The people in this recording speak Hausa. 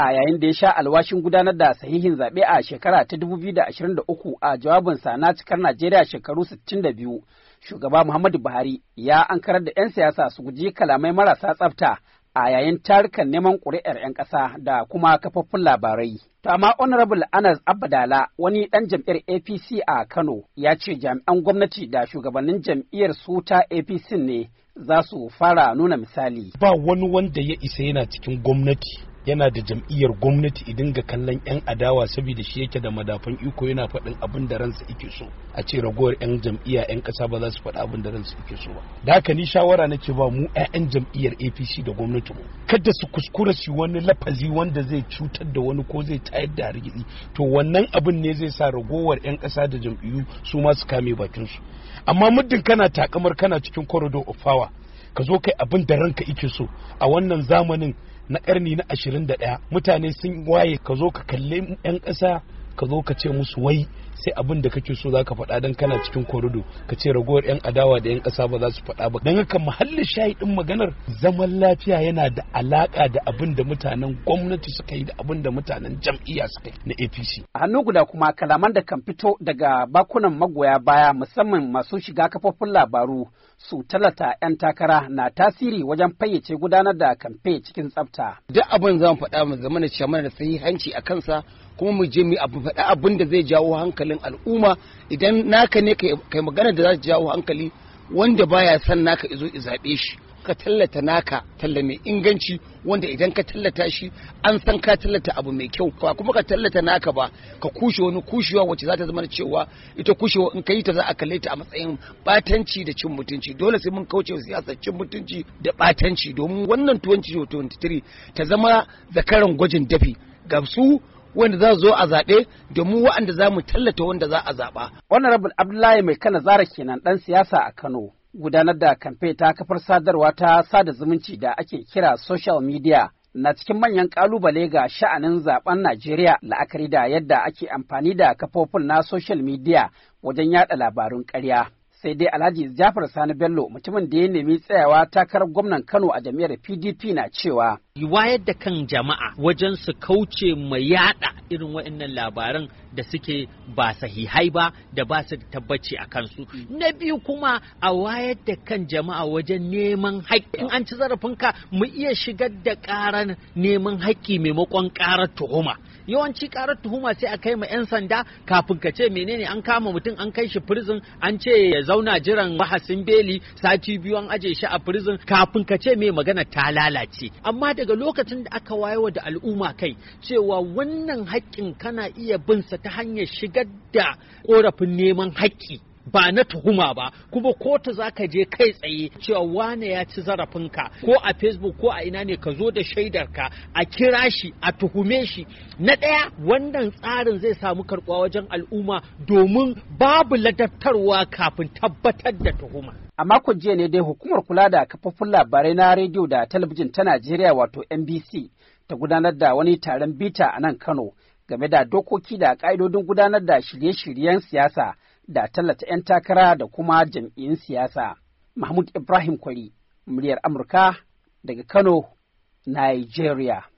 A yayin da ya sha alwashin gudanar da sahihin zaɓe a shekara ta 2023 a jawabinsa na cikar Najeriya shekaru 62, shugaba Muhammadu Buhari ya ankarar da 'yan siyasa su guji kalamai marasa tsafta a yayin tarukan neman ƙuri'ar 'yan ƙasa da kuma kafofin labarai. To amma Honorable Anas Abdala, wani ɗan jam'iyyar APC a Kano, ya ce jami'an gwamnati da shugabannin jam'iyyar su ta APC ne za su fara nuna misali. Ba wani wanda ya isa yana cikin gwamnati, yana da jam'iyyar gwamnati idan ga kallon 'yan adawa saboda shi yake da madafan iko yana faɗin abin da ransa yake so. A ce ragowar 'yan jam'iyya 'yan ƙasa ba za su faɗi abin da ransa yake so ba. Da haka ni shawara nake ba mu 'ya'yan jam'iyyar APC da gwamnati mu. Kada su kuskura su wani lafazi wanda zai cutar da wani ko zai tayar da hargitsi. To wannan abin ne zai sa ragowar 'yan ƙasa da jam'iyyu su ma su kame bakinsu. Amma muddin kana takamar kana cikin corridor of power, ka zo kai abin da ranka yake so a wannan zamanin na ƙarni na 21 mutane sun waye, ka zo ka kalle 'yan ƙasa ka zo ka ce musu wai sai abin da kake so zaka faɗa dan kana cikin korido, ka ce ragowar 'yan adawa da 'yan ƙasa ba za su faɗa ba. Dan haka mahallin shahidin maganar zaman lafiya yana da alaka da abin da mutanen gwamnati suka yi da abin da mutanen jam'iyya suka yi na APC. A hannu guda kuma kalaman da kan fito daga bakunan magoya baya musamman masu shiga kafofin labaru su talata 'yan takara na tasiri wajen fayyace gudanar da kamfe cikin tsafta. Duk abin zan faɗa mu zama da cewa mana da sahihanci a kansa, kuma mu je mu faɗa abin da zai jawo hankalin al'umma. Idan naka ne kai magana da za ta jawo hankali, wanda baya son naka izo zaɓe shi. Ka tallata naka talla mai inganci wanda idan ka tallata shi an san ka tallata abu mai kyau, ba kuma ka tallata naka ba ka kushe wani kushewa wacce za ta zama cewa ita kushewa in ka yi ta za a kalle ta a matsayin batanci da cin mutunci. Dole sai mun kauce siyasar cin mutunci da batanci domin wannan 2023 ta zama zakaran gwajin dafi ga su wanda za zo a zaɓe da mu waɗanda za mu tallata wanda za a zaɓa. Honorable Abdullahi Mai Kana Zara kenan ɗan siyasa a Kano. Gudanar da kamfe ta kafar sadarwa ta sada zumunci da ake kira social media na cikin manyan kalubale ga sha'anin zaben Najeriya, la'akari da yadda ake amfani da kafofin na social media wajen yada labarun ƙarya. Sai dai Alhaji Jafar Sani Bello, mutumin da ya nemi tsayawa takarar gwamnan Kano a jam'iyyar PDP, na cewa wayar da kan jama'a wajen su kauce ma yada irin waɗannan labaran da suke ba sahihai ba da ba su da tabbaci a kansu. Na biyu kuma a wayar da kan jama'a wajen neman haƙƙi. In an ci zarafinka mu iya shigar da ƙarar neman haƙƙi maimakon ƙarar tuhuma. Yawanci ƙarar tuhuma sai a kai ma 'yan sanda kafin ka ce menene an kama mutum an kai shi prison an ce ya zauna jiran bahasin beli sati biyu an aje shi a prison kafin ka ce me magana ta lalace. Amma daga lokacin da aka wayewa da al'umma kai cewa wannan haƙƙin kana iya bin sa ta hanyar shigar da ƙorafin neman haƙƙi ba na tuhuma ba, kuma kotu za ka je kai tsaye cewa wane ya ci zarafinka ko a Facebook ko a ina ne ka zo da shaidarka a kira shi a tuhume shi. Na ɗaya wannan tsarin zai samu karɓuwa wajen al'umma domin babu ladabtarwa kafin tabbatar da tuhuma. A makon jiya ne dai hukumar kula da kafofin labarai na rediyo da talabijin ta Najeriya wato NBC ta gudanar da wani taron bita a nan Kano game da dokoki da ƙa'idodin gudanar da shirye-shiryen siyasa da tallata 'yan takara da kuma jam'iyyun siyasa. Mahmud Ibrahim Kwari, muryar Amurka daga Kano, Nigeria.